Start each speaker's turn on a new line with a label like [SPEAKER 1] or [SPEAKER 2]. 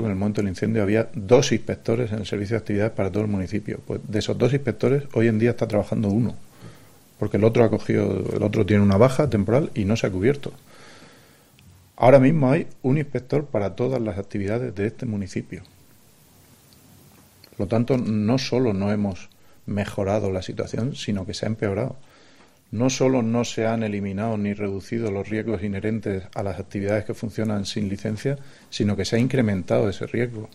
[SPEAKER 1] en el momento del incendio, había 2 inspectores en el servicio de actividades para todo el municipio. Pues de esos 2 inspectores, hoy en día está trabajando 1, porque el otro tiene una baja temporal y no se ha cubierto. Ahora mismo hay un inspector para todas las actividades de este municipio. Por lo tanto, no solo no hemos mejorado la situación, sino que se ha empeorado. No solo no se han eliminado ni reducido los riesgos inherentes a las actividades que funcionan sin licencia, sino que se ha incrementado ese riesgo.